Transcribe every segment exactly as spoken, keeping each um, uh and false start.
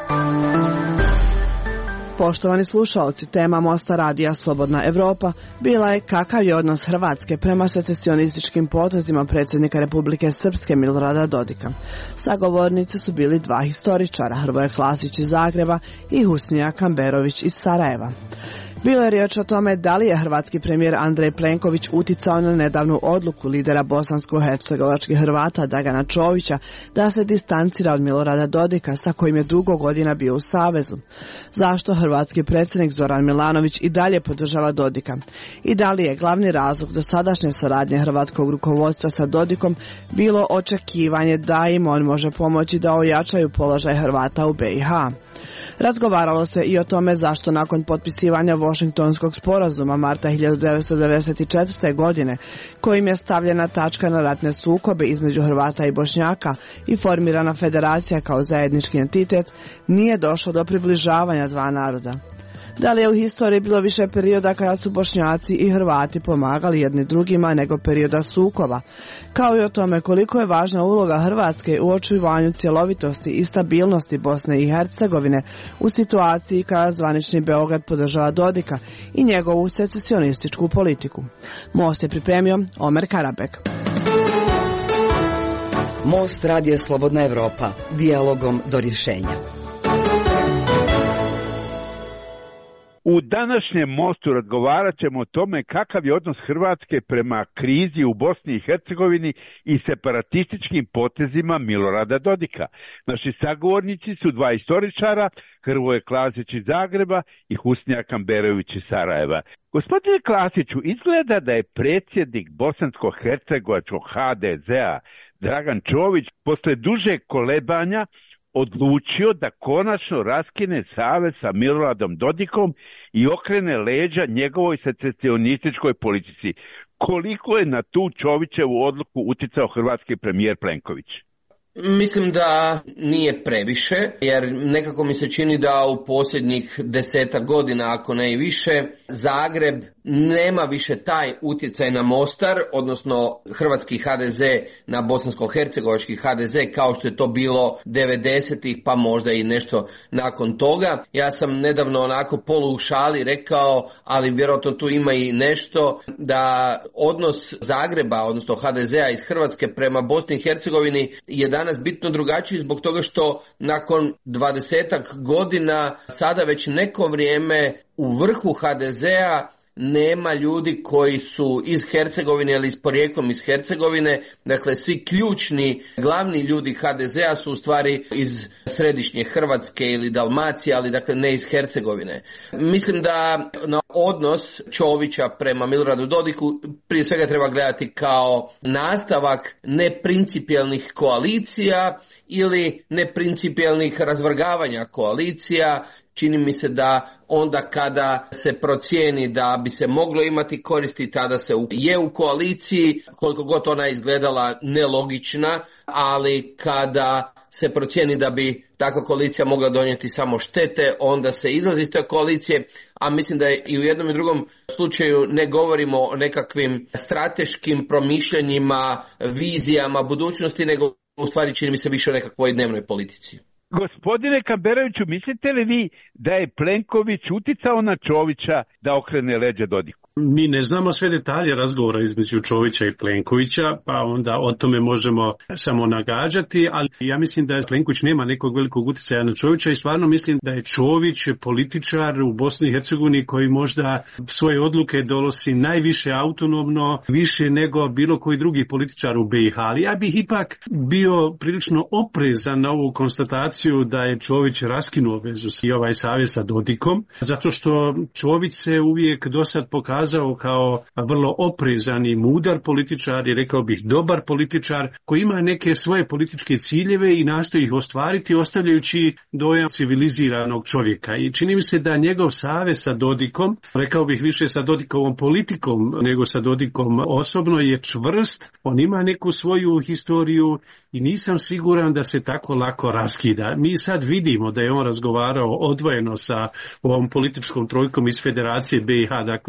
Poštovani slušalci, tema Mosta radija Slobodna Evropa bila je kakav je odnos Hrvatske prema secesionističkim potezima predsjednika Republike Srpske Milorada Dodika. Sagovornici su bili dva historičara, Hrvoje Klasić iz Zagreba i Husnija Kamberović iz Sarajeva. Bilo je riječ o tome da li je hrvatski premijer Andrej Plenković uticao na nedavnu odluku lidera bosansko-hercegovačkih Hrvata Dragana Čovića da se distancira od Milorada Dodika sa kojim je dugo godina bio u savezu. Zašto hrvatski predsjednik Zoran Milanović i dalje podržava Dodika? I da li je glavni razlog dosadašnje saradnje hrvatskog rukovodstva sa Dodikom bilo očekivanje da im on može pomoći da ojačaju položaj Hrvata u B i H? Razgovaralo se i o tome zašto nakon potpisivanja Washingtonskog sporazuma marta hiljadu devetsto devedeset četvrte. godine, kojim je stavljena tačka na ratne sukobe između Hrvata i Bošnjaka i formirana federacija kao zajednički entitet, nije došlo do približavanja dva naroda. Da li je u historiji bilo više perioda kada su Bošnjaci i Hrvati pomagali jedni drugima nego perioda sukoba, kao i o tome koliko je važna uloga Hrvatske u očuvanju cjelovitosti i stabilnosti Bosne i Hercegovine u situaciji kada zvanični Beograd podržava Dodika i njegovu secesionističku politiku. Most je pripremio Omer Karabek. Most radije Slobodna Evropa, dijalogom do rješenja. U današnjem mostu razgovarat ćemo o tome kakav je odnos Hrvatske prema krizi u Bosni i Hercegovini i separatističkim potezima Milorada Dodika. Naši sagovornici su dva istoričara, Hrvoje Klasić iz Zagreba i Husnija Kamberović iz Sarajeva. Gospodine Klasiću, izgleda da je predsjednik bosansko-hercegovačkog H D Z-a Dragan Čović posle dužeg kolebanja odlučio da konačno raskine savez sa Miloradom Dodikom i okrene leđa njegovoj secesionističkoj politici. Koliko je na tu Čovićevu odluku uticao hrvatski premijer Plenković? Mislim da nije previše, jer nekako mi se čini da u posljednjih desetak godina, ako ne i više, Zagreb nema više taj utjecaj na Mostar, odnosno hrvatski H D Z na bosansko-hercegovački H D Z kao što je to bilo devedesetih pa možda i nešto nakon toga. Ja sam nedavno onako polu u šali rekao, ali vjerojatno tu ima i nešto, da odnos Zagreba, odnosno H D Z-a iz Hrvatske prema Bosni i Hercegovini je danas bitno drugačiji zbog toga što nakon dvadesetak godina sada već neko vrijeme u vrhu H D Z-a nema ljudi koji su iz Hercegovine ili s porijeklom iz Hercegovine. Dakle, svi ključni, glavni ljudi H D Z-a su u stvari iz središnje Hrvatske ili Dalmacije, ali dakle ne iz Hercegovine. Mislim da na odnos Čovića prema Miloradu Dodiku prije svega treba gledati kao nastavak neprincipijelnih koalicija ili neprincipijelnih razvrgavanja koalicija. Čini mi se da onda kada se procijeni da bi se moglo imati koristi, tada se je u koaliciji, koliko god ona izgledala nelogična, ali kada se procijeni da bi takva koalicija mogla donijeti samo štete, onda se izlazi iz te koalicije, a mislim da je i u jednom i drugom slučaju ne govorimo o nekakvim strateškim promišljanjima, vizijama budućnosti, nego u stvari čini mi se više o nekakvoj dnevnoj politici. Gospodine Kamberoviću, mislite li vi da je Plenković uticao na Čovića da okrene leđa Dodiku? Mi ne znamo sve detalje razgovora između Čovića i Plenkovića, pa onda o tome možemo samo nagađati, ali ja mislim da Plenković nema nekog velikog utjecaja na Čovića i stvarno mislim da je Čović političar u Bosni i Hercegovini koji možda svoje odluke donosi najviše autonomno, više nego bilo koji drugi političar u B i H. Ali ja bih ipak bio prilično oprezan na ovu konstataciju da je Čović raskinuo vezu i ovaj savez sa Dodikom, zato što Čović se uvijek dosad pokazao kao vrlo oprezan i mudar političar i rekao bih dobar političar koji ima neke svoje političke ciljeve i nastoji ih ostvariti ostavljajući dojam civiliziranog čovjeka. I čini mi se da njegov savez sa Dodikom, rekao bih više sa Dodikovom politikom nego sa Dodikom osobno, je čvrst. On ima neku svoju historiju i nisam siguran da se tako lako raskida. Mi sad vidimo da je on razgovarao odvojeno sa ovom političkom trojkom iz Federacije B i H, dakle S D P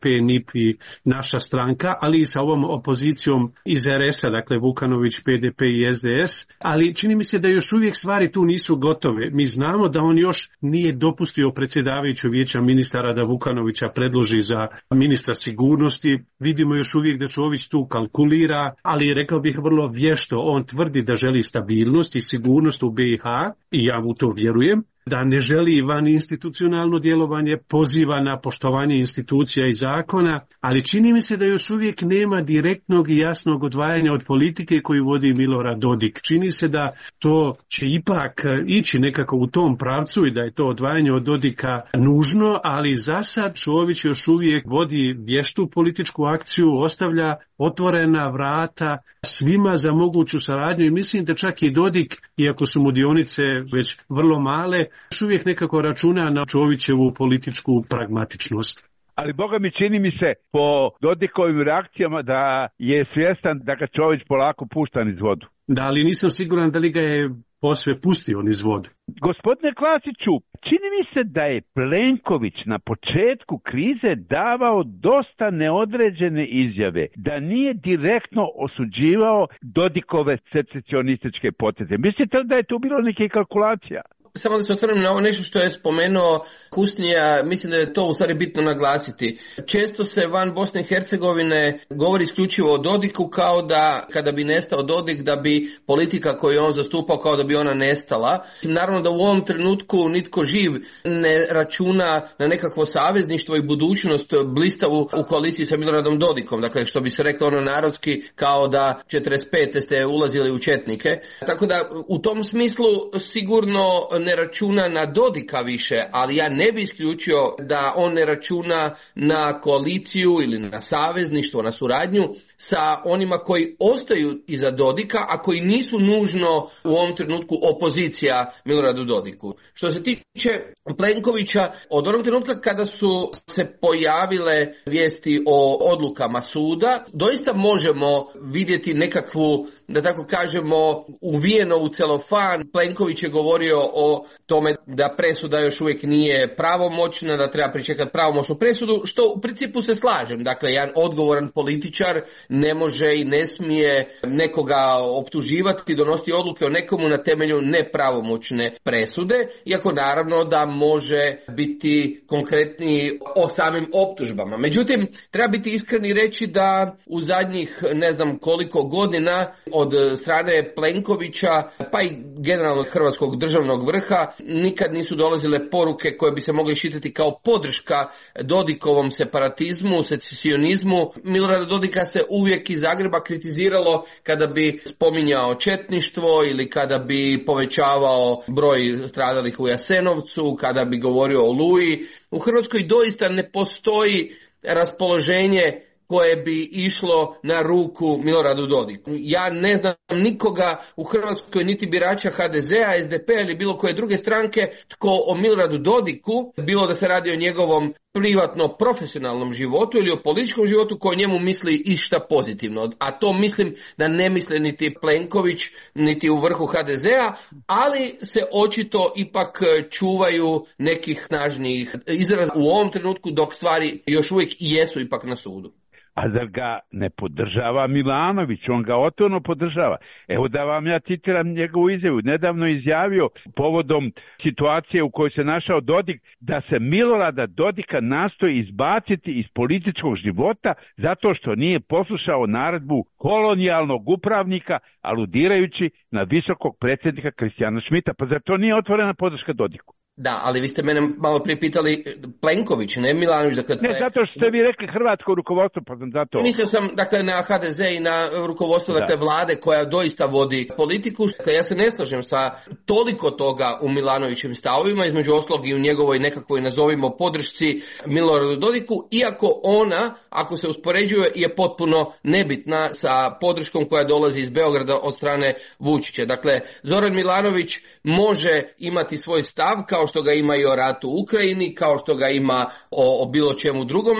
P, N I P i naša stranka, ali i sa ovom opozicijom iz R S-a, dakle Vukanović, P D P i S D S, ali čini mi se da još uvijek stvari tu nisu gotove. Mi znamo da on još nije dopustio predsjedavajuću vijeća ministara da Vukanovića predloži za ministra sigurnosti. Vidimo još uvijek da Čović tu kalkulira, ali rekao bih vrlo vješto. On tvrdi da želi stabilnost i sigurnost u B i H i ja mu to vjerujem, da ne želi van institucionalno djelovanje, poziva na poštovanje institucija i zakona, ali čini mi se da još uvijek nema direktnog i jasnog odvajanja od politike koju vodi Milorad Dodik. Čini se da to će ipak ići nekako u tom pravcu i da je to odvajanje od Dodika nužno, ali za sad Čović još uvijek vodi vještu političku akciju, ostavlja otvorena vrata svima za moguću saradnju i mislim da čak i Dodik, iako su mu dionice već vrlo male, još uvijek nekako računa na Čovićevu političku pragmatičnost. Ali Boga mi čini mi se po Dodikovim reakcijama da je svjestan da ga Čović polako pušta niz vodu. Da, ali nisam siguran da li ga je posve pustio niz vodu. Gospodine Klasiću, čini mi se da je Plenković na početku krize davao dosta neodređene izjave, da nije direktno osuđivao Dodikove secesionističke poteze. Mislite li da je tu bilo neke kalkulacija? Samo da se osvrnem na ovo nešto što je spomenuo Kusnija, mislim da je to u stvari bitno naglasiti. Često se van Bosne i Hercegovine govori isključivo o Dodiku kao da kada bi nestao Dodik da bi politika koju je on zastupao kao da bi ona nestala. Naravno da u ovom trenutku nitko živ ne računa na nekakvo savezništvo i budućnost blistavu u koaliciji sa Miloradom Dodikom. Dakle, što bi se reklo ono narodski kao da četrdeset pete ste ulazili u četnike. Tako da u tom smislu sigurno ne računa na Dodika više, ali ja ne bi isključio da on ne računa na koaliciju ili na savezništvo, na suradnju sa onima koji ostaju iza Dodika, a koji nisu nužno u ovom trenutku opozicija Miloradu Dodiku. Što se tiče Plenkovića, od onog trenutka kada su se pojavile vijesti o odlukama suda, doista možemo vidjeti nekakvu, da tako kažemo, uvijeno u celofan. Plenković je govorio o tome da presuda još uvijek nije pravomoćna, da treba pričekati pravomoćnu presudu, što u principu se slažem. Dakle, jedan odgovoran političar ne može i ne smije nekoga optuživati, donositi odluke o nekomu na temelju nepravomoćne presude, iako naravno da može biti konkretniji o samim optužbama. Međutim, treba biti iskren i reći da u zadnjih ne znam koliko godina od strane Plenkovića, pa i generalno hrvatskog državnog vrha, nikad nisu dolazile poruke koje bi se mogle iščitati kao podrška Dodikovom separatizmu, secesionizmu. Milorada Dodika se uvijek iz Zagreba kritiziralo kada bi spominjao četništvo ili kada bi povećavao broj stradalih u Jasenovcu, kada bi govorio o Oluji. U Hrvatskoj doista ne postoji raspoloženje koje bi išlo na ruku Miloradu Dodiku. Ja ne znam nikoga u Hrvatskoj, niti birača ha de zea, es de pe ili bilo koje druge stranke, tko o Miloradu Dodiku, bilo da se radi o njegovom privatno profesionalnom životu ili o političkom životu, koji njemu misli išta pozitivno. A to mislim da ne misle niti Plenković, niti u vrhu ha de zea, ali se očito ipak čuvaju nekih snažnijih izraza u ovom trenutku, dok stvari još uvijek i jesu ipak na sudu. A zar ga ne podržava Milanović? On ga otvoreno podržava. Evo da vam ja citiram njegovu izjavu. Nedavno izjavio povodom situacije u kojoj se našao Dodik da se Milorada Dodika nastoji izbaciti iz političkog života zato što nije poslušao naredbu kolonijalnog upravnika, aludirajući na visokog predsjednika Kristijana Šmita. Pa zar to nije otvorena podrška Dodiku? Da, ali vi ste mene malo prije pitali Plenković, ne Milanović. Dakle, ne, je... zato što ste vi rekli hrvatsko rukovodstvo, pa sam zato... Mislio sam, dakle, na ha de ze i na rukovodstvo dakle, vlade koja doista vodi politiku. Dakle, ja se ne slažem sa toliko toga u Milanovićevim stavovima, između oslog i u njegovoj nekakvoj, nazovimo, podršci Miloradu Dodiku, iako ona, ako se uspoređuje, je potpuno nebitna sa podrškom koja dolazi iz Beograda od strane Vučića. Dakle, Zoran Milanović može imati svoj stav, kao što ga ima i o ratu u Ukrajini, kao što ga ima o, o bilo čemu drugome,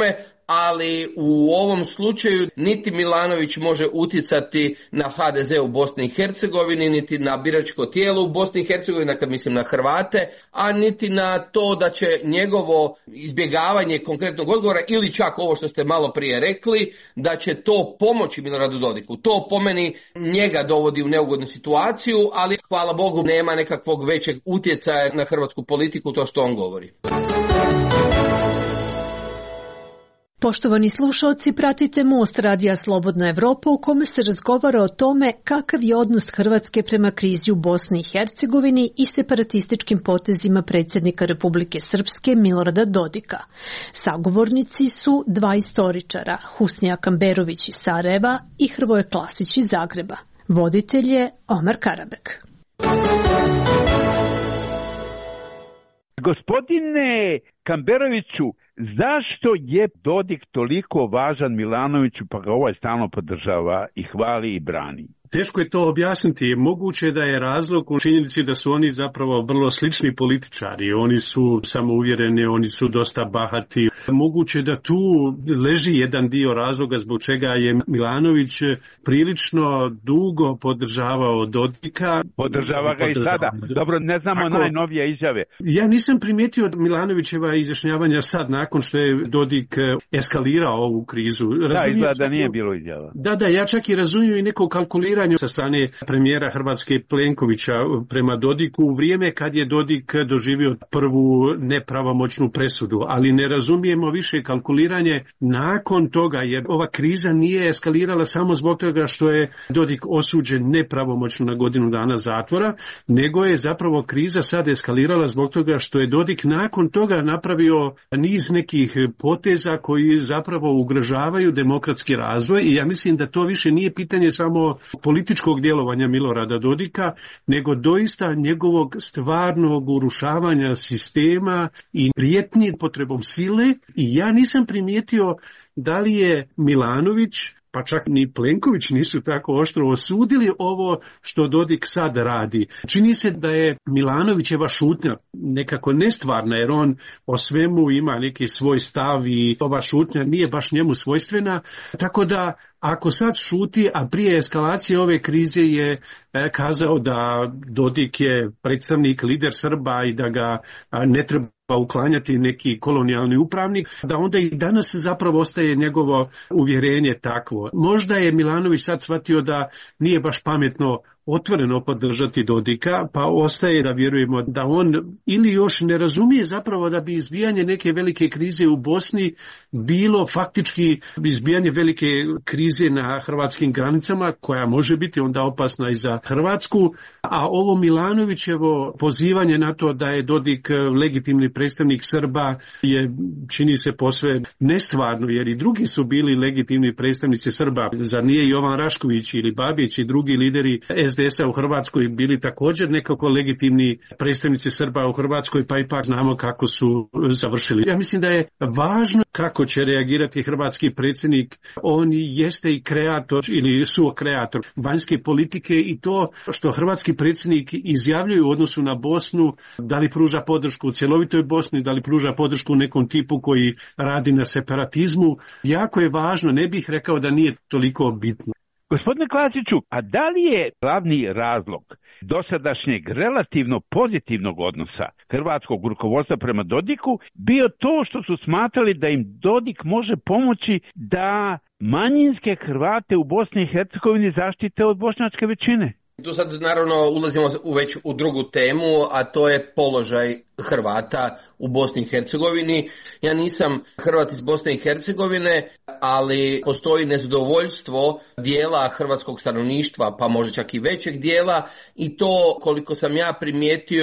ali u ovom slučaju niti Milanović može utjecati na ha de ze u Bosni i Hercegovini, niti na biračko tijelo u Bosni i Hercegovini, dakle mislim na Hrvate, a niti na to da će njegovo izbjegavanje konkretnog odgovora ili čak ovo što ste malo prije rekli, da će to pomoći Miloradu Dodiku. To po meni njega dovodi u neugodnu situaciju, ali hvala Bogu nema nekakvog većeg utjecaja na hrvatsku politiku to što on govori. Poštovani slušalci, pratite Most radija Slobodna Evropa u kome se razgovara o tome kakav je odnos Hrvatske prema krizi u Bosni i Hercegovini i separatističkim potezima predsjednika Republike Srpske Milorada Dodika. Sagovornici su dva istoričara, Husnija Kamberović iz Sarajeva i Hrvoje Klasić iz Zagreba. Voditelj je Omar Karabek. Gospodine Kamberoviću, zašto je Dodik toliko važan Milanoviću pa ga ovaj stalno podržava i hvali i brani? Teško je to objasniti. Moguće da je razlog u činjenici da su oni zapravo vrlo slični političari. Oni su samouvjereni, oni su dosta bahati. Moguće da tu leži jedan dio razloga zbog čega je Milanović prilično dugo podržavao Dodika. Podržava ga i sada. Dobro, ne znamo Ako, najnovije izjave. Ja nisam primijetio od Milanovićeva izjašnjavanja sad, nakon što je Dodik eskalirao ovu krizu. Razumijem, da, izgleda da nije bilo izjava. Da, da, ja čak i razumijem i neko kalkuliranje sa strane premijera Hrvatske Plenkovića prema Dodiku u vrijeme kad je Dodik doživio prvu nepravomoćnu presudu, ali ne razumijemo više kalkuliranje nakon toga, jer ova kriza nije eskalirala samo zbog toga što je Dodik osuđen nepravomoćno na godinu dana zatvora, nego je zapravo kriza sad eskalirala zbog toga što je Dodik nakon toga napravio niz nekih poteza koji zapravo ugrožavaju demokratski razvoj i ja mislim da to više nije pitanje samo političkog djelovanja Milorada Dodika, nego doista njegovog stvarnog urušavanja sistema i prijetnji potrebom sile. I ja nisam primijetio da li je Milanović, pa čak ni Plenković nisu tako oštro osudili ovo što Dodik sad radi. Čini se da je Milanovićeva šutnja nekako nestvarna, jer on o svemu ima neki svoj stav i ova šutnja nije baš njemu svojstvena, tako da ako sad šuti, a prije eskalacije ove krize je kazao da Dodik je predstavnik, lider Srba i da ga ne treba pa uklanjati neki kolonijalni upravnik, da onda i danas zapravo ostaje njegovo uvjerenje takvo. Možda je Milanović sad shvatio da nije baš pametno otvoreno podržati Dodika, pa ostaje da vjerujemo da on ili još ne razumije zapravo da bi izbijanje neke velike krize u Bosni bilo faktički izbijanje velike krize na hrvatskim granicama, koja može biti onda opasna i za Hrvatsku, a ovo Milanovićevo pozivanje na to da je Dodik legitimni predstavnik Srba je, čini se, posve nestvarno, jer i drugi su bili legitimni predstavnici Srba. Zar nije Jovan Rašković ili Babić i drugi lideri es de es a u Hrvatskoj bili također nekako legitimni predstavnici Srba u Hrvatskoj, pa ipak znamo kako su završili. Ja mislim da je važno kako će reagirati hrvatski predsjednik. On jeste i kreator ili suokreator vanjske politike i to što hrvatski predsjednik izjavljuje u odnosu na Bosnu, da li pruža podršku u cjelovitoj Bosni, da li pruža podršku nekom tipu koji radi na separatizmu, jako je važno, ne bih rekao da nije toliko bitno. Gospodine Klasiću, a da li je glavni razlog dosadašnjeg relativno pozitivnog odnosa hrvatskog rukovodstva prema Dodiku bio to što su smatrali da im Dodik može pomoći da manjinske Hrvate u Bosni i Hercegovini zaštite od bošnjačke većine? Tu sad naravno ulazimo u već u drugu temu, a to je položaj Hrvata u Bosni i Hercegovini. Ja nisam Hrvat iz Bosne i Hercegovine, ali postoji nezadovoljstvo dijela hrvatskog stanovništva, pa možda čak i većeg dijela, i to, koliko sam ja primijetio,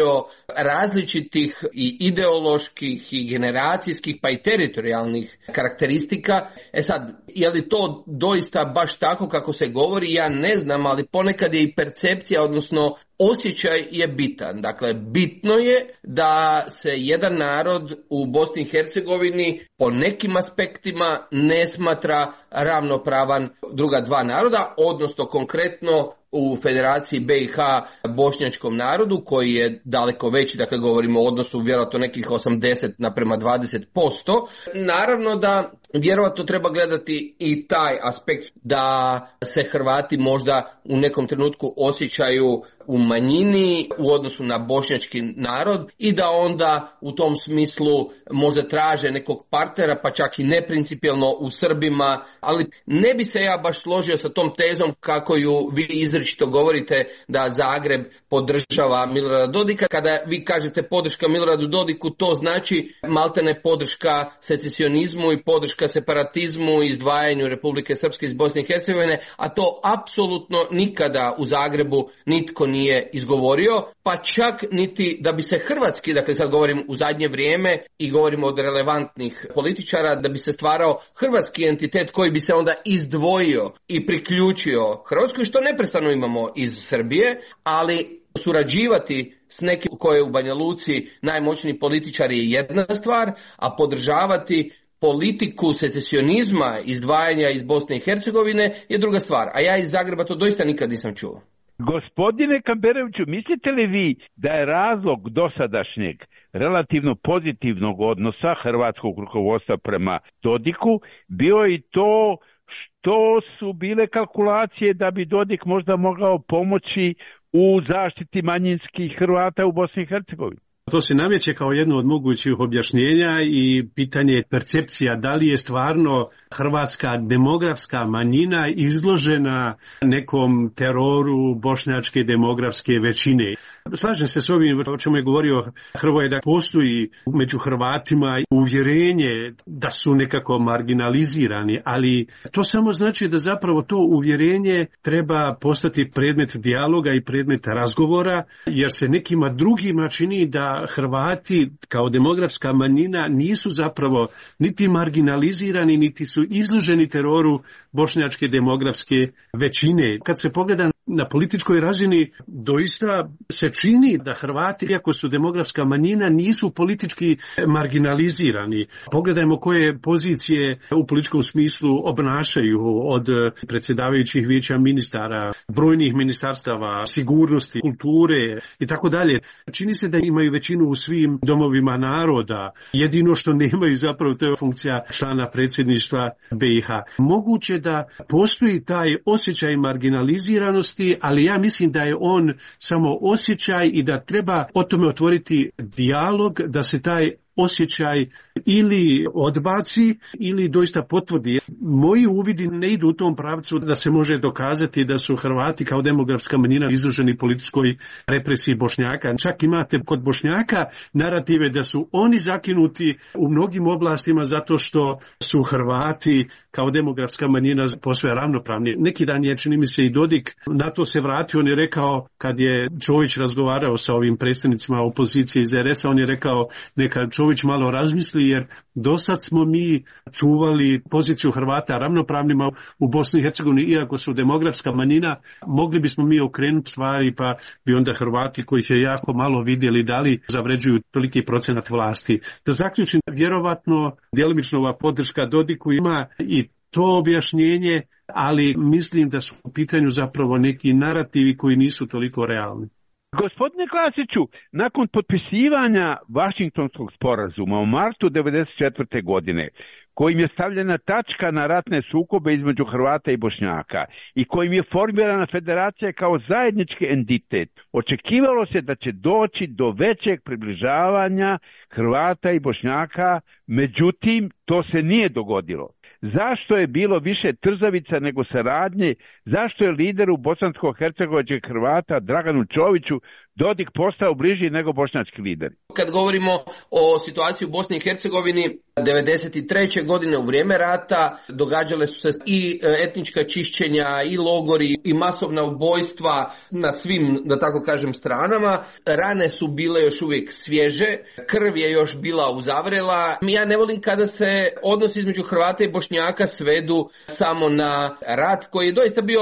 različitih i ideoloških i generacijskih pa i teritorijalnih karakteristika. E sad, je li to doista baš tako kako se govori, ja ne znam, ali ponekad je i percepcija, odnosno osjećaj je bitan. Dakle, bitno je da se jedan narod u Bosni i Hercegovini po nekim aspektima ne smatra ravnopravan druga dva naroda, odnosno konkretno u Federaciji B i H bošnjačkom narodu koji je daleko veći, dakle govorimo o odnosu vjerojatno nekih osamdeset naprema dvadeset posto. Naravno da vjerojatno treba gledati i taj aspekt da se Hrvati možda u nekom trenutku osjećaju u manjini u odnosu na bošnjački narod i da onda u tom smislu možda traže nekog partnera, pa čak i neprincipijelno u Srbima, ali ne bi se ja baš složio sa tom tezom kako ju vi izričito govorite da Zagreb podržava Milorada Dodika. Kada vi kažete podrška Miloradu Dodiku, to znači maltene podrška secesionizmu i podrška separatizmu i izdvajanju Republike Srpske iz Bosne i Hercegovine, a to apsolutno nikada u Zagrebu nitko nije izgovorio, pa čak niti da bi se hrvatski, dakle sad govorim u zadnje vrijeme i govorimo od relevantnih političara, da bi se stvarao hrvatski entitet koji bi se onda izdvojio i priključio Hrvatskoj, što neprestano imamo iz Srbije, ali surađivati s nekim koji je u Banja Luci najmoćniji političar je jedna stvar, a podržavati politiku secesionizma, izdvajanja iz Bosne i Hercegovine je druga stvar. A ja iz Zagreba to doista nikad nisam čuo. Gospodine Kamberoviću, mislite li vi da je razlog dosadašnjeg relativno pozitivnog odnosa hrvatskog rukovodstva prema Dodiku bio i to što su bile kalkulacije da bi Dodik možda mogao pomoći u zaštiti manjinskih Hrvata u Bosni i Hercegovini? To se nameće kao jedno od mogućih objašnjenja i pitanje percepcija da li je stvarno hrvatska demografska manjina izložena nekom teroru bošnjačke demografske većine. Slažem se s ovim o čemu je govorio Hrvoje, da postoji među Hrvatima uvjerenje da su nekako marginalizirani, ali to samo znači da zapravo to uvjerenje treba postati predmet dijaloga i predmet razgovora, jer se nekima drugima čini da Hrvati kao demografska manjina nisu zapravo niti marginalizirani, niti su izloženi teroru bošnjačke demografske većine. Kad se pogleda na političkoj razini, doista se čini da Hrvati, iako su demografska manjina, nisu politički marginalizirani. Pogledajmo koje pozicije u političkom smislu obnašaju, od predsjedavajućih vijeća ministara, brojnih ministarstava, sigurnosti, kulture i tako dalje. Čini se da imaju većinu u svim domovima naroda. Jedino što nemaju zapravo to je funkcija člana predsjedništva B i H. Moguće da postoji taj osjećaj marginaliziranosti, ali ja mislim da je on samo osjećaj i da treba o tome otvoriti dijalog, da se taj osjećaj ili odbaci ili doista potvrdi. Moji uvidi ne idu u tom pravcu da se može dokazati da su Hrvati kao demografska manjina izloženi političkoj represiji Bošnjaka. Čak imate kod Bošnjaka narative da su oni zakinuti u mnogim oblastima zato što su Hrvati kao demografska manjina posve ravnopravni. Neki dan je, čini mi se, i Dodik na to se vratio. On je rekao, kad je Čović razgovarao sa ovim predstavnicima opozicije iz R S-a, on je rekao neka Čović malo razmisli, jer do sad smo mi čuvali poziciju Hrvata ravnopravnima u Bosni i Hercegovini, iako su demografska manjina, mogli bismo mi okrenuti stvari, pa bi onda Hrvati, kojih je jako malo vidjeli, da li zavređuju toliki procenat vlasti. Da zaključim, vjerovatno djelomično ova podrška Dodiku ima i to objašnjenje, ali mislim da su u pitanju zapravo neki narativi koji nisu toliko realni. Gospodine Klasiću, nakon potpisivanja Vašingtonskog sporazuma u martu devedeset četvrte. godine, kojim je stavljena tačka na ratne sukobe između Hrvata i Bošnjaka i kojim je formirana federacija kao zajednički entitet, očekivalo se da će doći do većeg približavanja Hrvata i Bošnjaka, međutim to se nije dogodilo. Zašto je bilo više trzavica nego saradnje? Zašto je lideru bosansko-hercegovačkih Hrvata Draganu Čoviću Dodik postao bliži nego bošnjački lideri? Kad govorimo o situaciji u Bosni i Hercegovini, devedeset treće. godine u vrijeme rata događale su se i etnička čišćenja, i logori, i masovna ubojstva na svim, da tako kažem, stranama. Rane su bile još uvijek svježe, krv je još bila uzavrela. Ja ne volim kada se odnosi između Hrvata i Bošnjaka svedu samo na rat koji je doista bio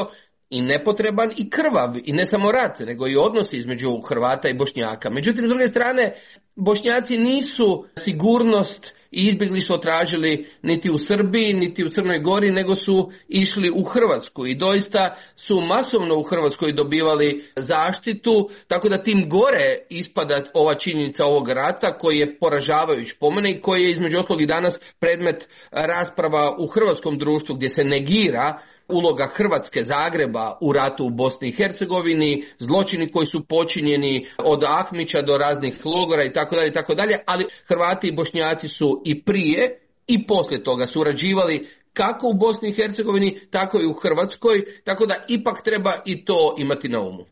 i nepotreban i krvav, i ne samo rat, nego i odnosi između Hrvata i Bošnjaka. Međutim, s druge strane, Bošnjaci nisu sigurnost i izbjeglištvo tražili niti u Srbiji, niti u Crnoj Gori, nego su išli u Hrvatsku i doista su masovno u Hrvatskoj dobivali zaštitu, tako da tim gore ispada ova činjenica ovog rata koji je poražavajuć po mene i koji je između ostalog i danas predmet rasprava u hrvatskom društvu gdje se negira uloga Hrvatske, Zagreba u ratu u Bosni i Hercegovini, zločini koji su počinjeni od Ahmića do raznih logora i tako dalje i tako dalje, ali Hrvati i Bošnjaci su i prije i poslije toga surađivali kako u Bosni i Hercegovini, tako i u Hrvatskoj, tako da ipak treba i to imati na umu.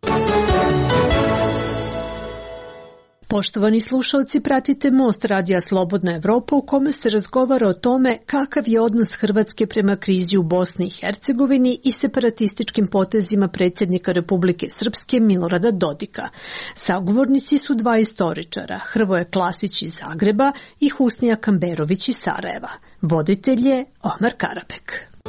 Poštovani slušalci, pratite Most radija Slobodna Evropa u kome se razgovara o tome kakav je odnos Hrvatske prema krizi u Bosni i Hercegovini i separatističkim potezima predsjednika Republike Srpske Milorada Dodika. Sagovornici su dva istoričara, Hrvoje Klasić iz Zagreba i Husnija Kamberović iz Sarajeva. Voditelj je Omar Karabek.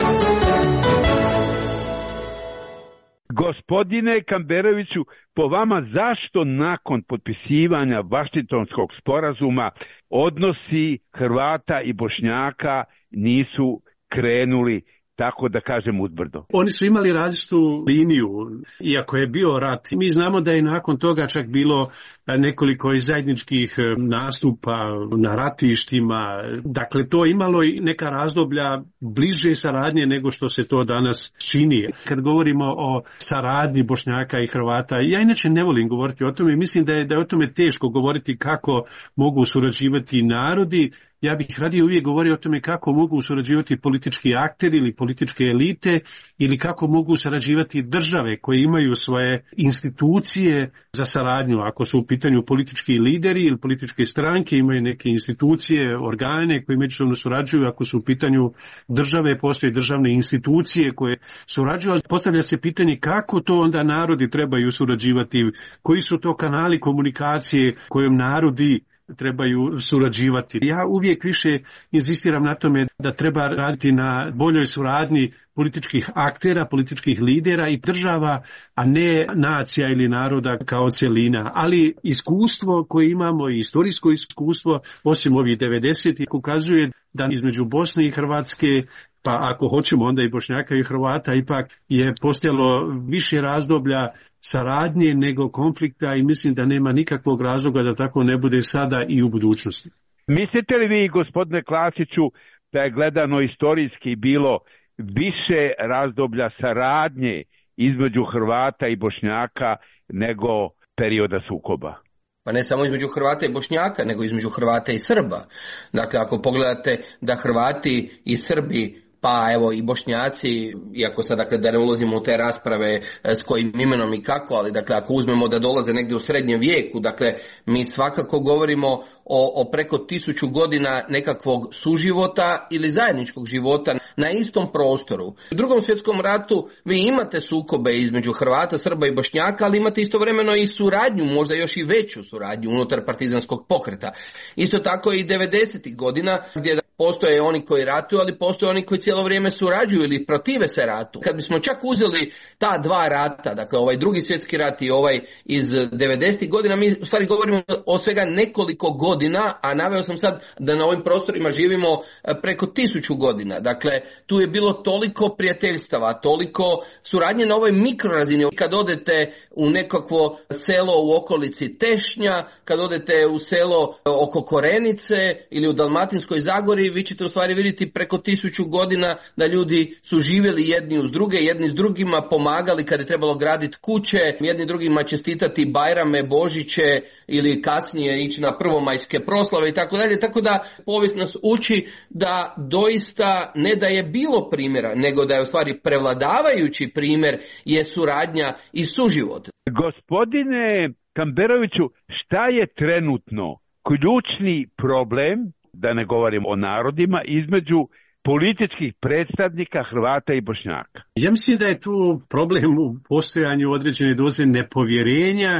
Gospodine Kamberoviću, po vama zašto nakon potpisivanja Vašingtonskog sporazuma odnosi Hrvata i Bošnjaka nisu krenuli, tako da kažem, uzbrdo? Oni su imali različitu liniju, iako je bio rat. Mi znamo da je nakon toga čak bilo nekoliko zajedničkih nastupa na ratištima. Dakle, to je imalo i neka razdoblja bliže saradnje nego što se to danas čini. Kad govorimo o saradnji Bošnjaka i Hrvata, ja inače ne volim govoriti o tome. Mislim da je, da je o tome teško govoriti kako mogu surađivati narodi. Ja bih radije uvijek govorio o tome kako mogu surađivati politički akteri ili političke elite ili kako mogu surađivati države koje imaju svoje institucije za saradnju. Ako su u pitanju politički lideri ili političke stranke, imaju neke institucije, organe koji međusobno surađuju. Ako su u pitanju države, postoje državne institucije koje surađuju, ali postavlja se pitanje kako to onda narodi trebaju surađivati, koji su to kanali komunikacije kojom narodi trebaju surađivati. Ja uvijek više inzistiram na tome da treba raditi na boljoj suradnji političkih aktera, političkih lidera i država, a ne nacija ili naroda kao cjelina. Ali iskustvo koje imamo i istorijsko iskustvo, osim ovih devedesetih, ukazuje da između Bosne i Hrvatske, pa ako hoćemo onda i Bošnjaka i Hrvata, ipak je postojalo više razdoblja saradnje nego konflikta i mislim da nema nikakvog razloga da tako ne bude sada i u budućnosti. Mislite li vi, gospodine Klasiću, da je gledano istorijski bilo više razdoblja saradnje između Hrvata i Bošnjaka nego perioda sukoba? Pa ne samo između Hrvata i Bošnjaka, nego između Hrvata i Srba. Dakle, ako pogledate da Hrvati i Srbi, pa evo i Bošnjaci, iako sad dakle da ne ulazimo u te rasprave s kojim imenom i kako, ali dakle ako uzmemo da dolaze negdje u srednjem vijeku, dakle mi svakako govorimo o, o preko tisuću godina nekakvog suživota ili zajedničkog života na istom prostoru. U Drugom svjetskom ratu vi imate sukobe između Hrvata, Srba i Bošnjaka, ali imate istovremeno i suradnju, možda još i veću suradnju unutar partizanskog pokreta. Isto tako i devedesetih godina gdje postoje oni koji ratuju, ali postoje oni koji cijelo vrijeme surađuju ili protive se ratu. Kad bismo čak uzeli ta dva rata, dakle ovaj drugi svjetski rat i ovaj iz devedesetih godina, mi u stvari govorimo o svega nekoliko godina, a naveo sam sad da na ovim prostorima živimo preko tisuću godina. Dakle, tu je bilo toliko prijateljstava, toliko suradnje na ovoj mikrorazini. Kad odete u nekakvo selo u okolici Tešnja, kad odete u selo oko Korenice ili u Dalmatinskoj Zagori, vi ćete u stvari vidjeti preko tisuću godina da ljudi su živjeli jedni uz druge, jedni s drugima pomagali kad je trebalo graditi kuće, jedni drugima čestitati Bajrame, Božiće ili kasnije ići na prvomajske proslave i tako dalje. Tako da povijest nas uči da doista ne da je bilo primjera, nego da je u stvari prevladavajući primjer je suradnja i suživot. Gospodine Kamberoviću, šta je trenutno ključni problem, da ne govorim o narodima, između političkih predstavnika Hrvata i Bošnjaka? Ja mislim da je tu problem u postojanju određene doze nepovjerenja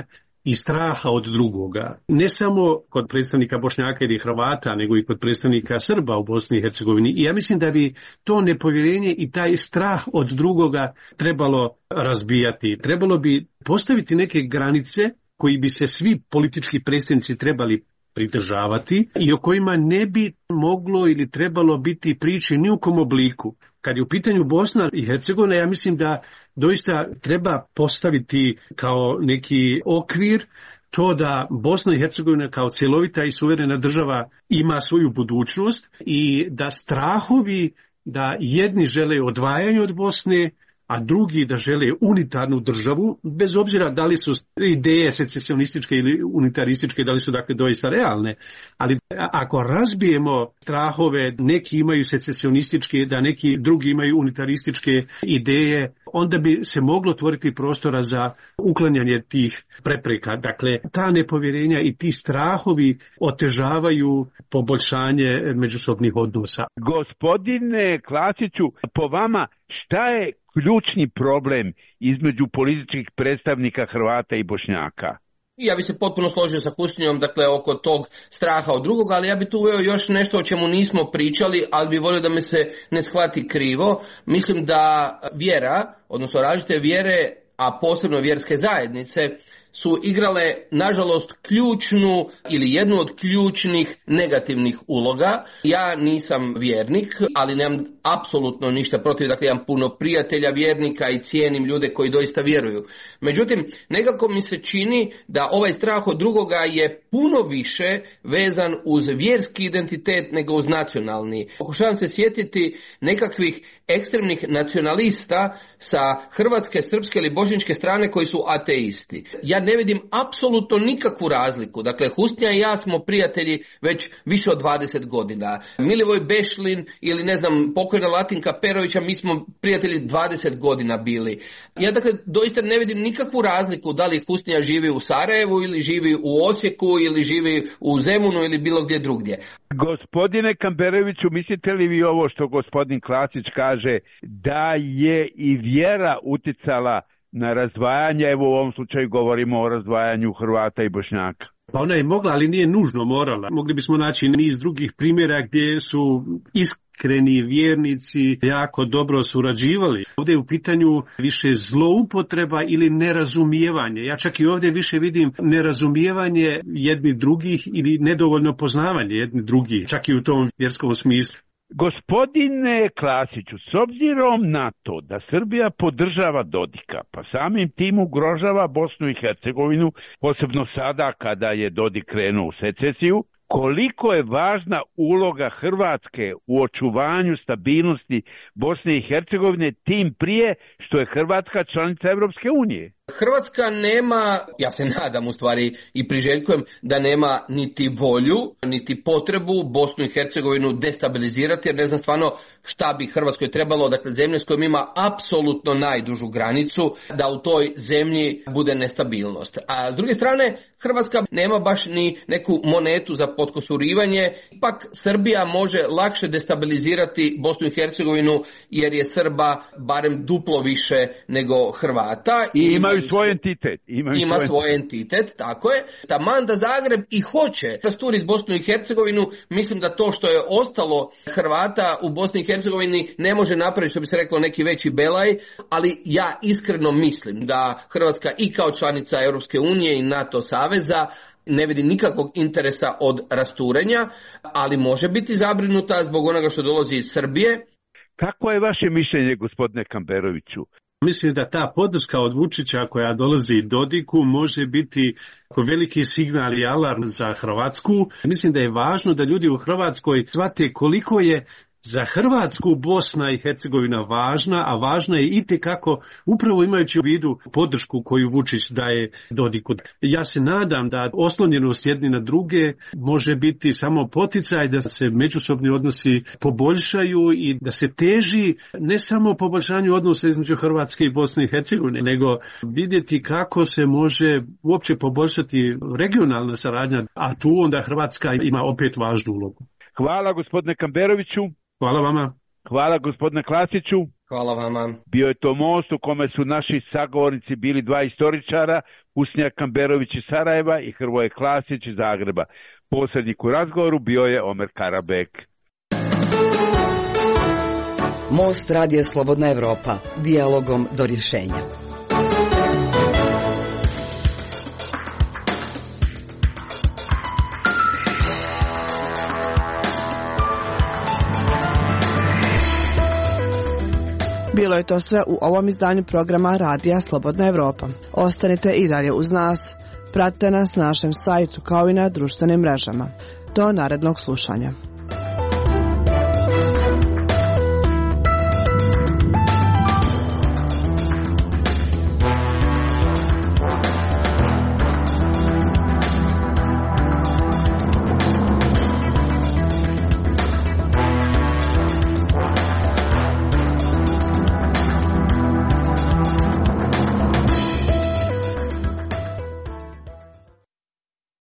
i straha od drugoga. Ne samo kod predstavnika Bošnjaka ili Hrvata, nego i kod predstavnika Srba u Bosni i Hercegovini. I ja mislim da bi to nepovjerenje i taj strah od drugoga trebalo razbijati. Trebalo bi postaviti neke granice koji bi se svi politički predstavnici trebali pridržavati i o kojima ne bi moglo ili trebalo biti priče ni u kom obliku. Kad je u pitanju Bosna i Hercegovina, ja mislim da doista treba postaviti kao neki okvir to da Bosna i Hercegovina kao cjelovita i suverena država ima svoju budućnost i da strahovi da jedni žele odvajanje od Bosne, a drugi da žele unitarnu državu, bez obzira da li su ideje secesionističke ili unitarističke, da li su dakle doista realne. Ali ako razbijemo strahove, neki imaju secesionističke, da neki drugi imaju unitarističke ideje, onda bi se moglo otvoriti prostora za uklanjanje tih prepreka. Dakle, ta nepovjerenja i ti strahovi otežavaju poboljšanje međusobnih odnosa. Gospodine Klasiću, po vama šta je ključni problem između političkih predstavnika Hrvata i Bošnjaka? Ja bi se potpuno složio sa Husnijom, dakle, oko tog straha od drugoga, ali ja bi tu uveo još nešto o čemu nismo pričali, ali bi volio da me se ne shvati krivo. Mislim da vjera, odnosno različite vjere, a posebno vjerske zajednice, su igrale, nažalost, ključnu ili jednu od ključnih negativnih uloga. Ja nisam vjernik, ali nemam apsolutno ništa protiv, dakle imam puno prijatelja vjernika i cijenim ljude koji doista vjeruju. Međutim, nekako mi se čini da ovaj strah od drugoga je puno više vezan uz vjerski identitet nego uz nacionalni. Pokušavam se sjetiti nekakvih ekstremnih nacionalista sa hrvatske, srpske ili bošnjačke strane koji su ateisti. Ja ne vidim apsolutno nikakvu razliku. Dakle, Husnija i ja smo prijatelji već više od dvadeset godina. Milivoj Bešlin ili ne znam, pokojna Latinka Perovića, mi smo prijatelji dvadeset godina bili. Ja dakle doista ne vidim nikakvu razliku da li Husnija živi u Sarajevu ili živi u Osijeku ili živi u Zemunu ili bilo gdje drugdje. Gospodine Kamberoviću, mislite li vi ovo što gospodin Klasić kaže, da je i vjera uticala na razdvajanje, evo u ovom slučaju govorimo o razdvajanju Hrvata i Bošnjaka? Pa ona je mogla, ali nije nužno morala. Mogli bismo naći niz drugih primjera gdje su iskreni vjernici jako dobro surađivali. Ovdje je u pitanju više zloupotreba ili nerazumijevanje. Ja čak i ovdje više vidim nerazumijevanje jedni drugih ili nedovoljno poznavanje jedni drugih, čak i u tom vjerskom smislu. Gospodine Klasiću, s obzirom na to da Srbija podržava Dodika, pa samim tim ugrožava Bosnu i Hercegovinu, posebno sada kada je Dodik krenuo u secesiju, koliko je važna uloga Hrvatske u očuvanju stabilnosti Bosne i Hercegovine, tim prije što je Hrvatska članica Europske unije? Hrvatska nema, ja se nadam u stvari i priželjkujem da nema niti volju, niti potrebu Bosnu i Hercegovinu destabilizirati, jer ne znam stvarno šta bi Hrvatskoj trebalo, dakle zemlje s kojom ima apsolutno najdužu granicu, da u toj zemlji bude nestabilnost. A s druge strane, Hrvatska nema baš ni neku monetu za potkosurivanje, ipak Srbija može lakše destabilizirati Bosnu i Hercegovinu jer je Srba barem duplo više nego Hrvata. I imaju svoj entitet. Imaju ima svoj, svoj entitet, tako je. Taman da Zagreb i hoće rasturiti Bosnu i Hercegovinu, mislim da to što je ostalo Hrvata u Bosni i Hercegovini ne može napraviti, što bi se reklo, neki veći belaj, ali ja iskreno mislim da Hrvatska i kao članica Europske unije i NATO saveza ne vidi nikakvog interesa od rasturenja, ali može biti zabrinuta zbog onoga što dolazi iz Srbije. Kako je vaše mišljenje, gospodine Kamberoviću? Mislim da ta podrška od Vučića koja dolazi Dodiku može biti veliki signal i alarm za Hrvatsku. Mislim da je važno da ljudi u Hrvatskoj shvate koliko je za Hrvatsku Bosna i Hercegovina važna, a važna je itekako upravo imajući u vidu podršku koju Vučić daje Dodiku. Ja se nadam da oslonjenost jedni na druge može biti samo poticaj da se međusobni odnosi poboljšaju i da se teži ne samo poboljšanju odnosa između Hrvatske i Bosne i Hercegovine, nego vidjeti kako se može uopće poboljšati regionalna saradnja, a tu onda Hrvatska ima opet važnu ulogu. Hvala gospodine Kamberoviću. Hvala vama. Hvala gospodine Klasiću. Hvala vama. Bio je to most u kome su naši sagovornici bili dva istoričara, Husnija Kamberović iz Sarajeva i Hrvoje Klasić iz Zagreba. Posrednik u razgovoru bio je Omer Karabek. Most Radija Slobodna Evropa. Dijalogom do rješenja. Bilo je to sve u ovom izdanju programa Radija Slobodna Evropa. Ostanite i dalje uz nas. Pratite nas na našem sajtu kao i na društvenim mrežama. Do narednog slušanja.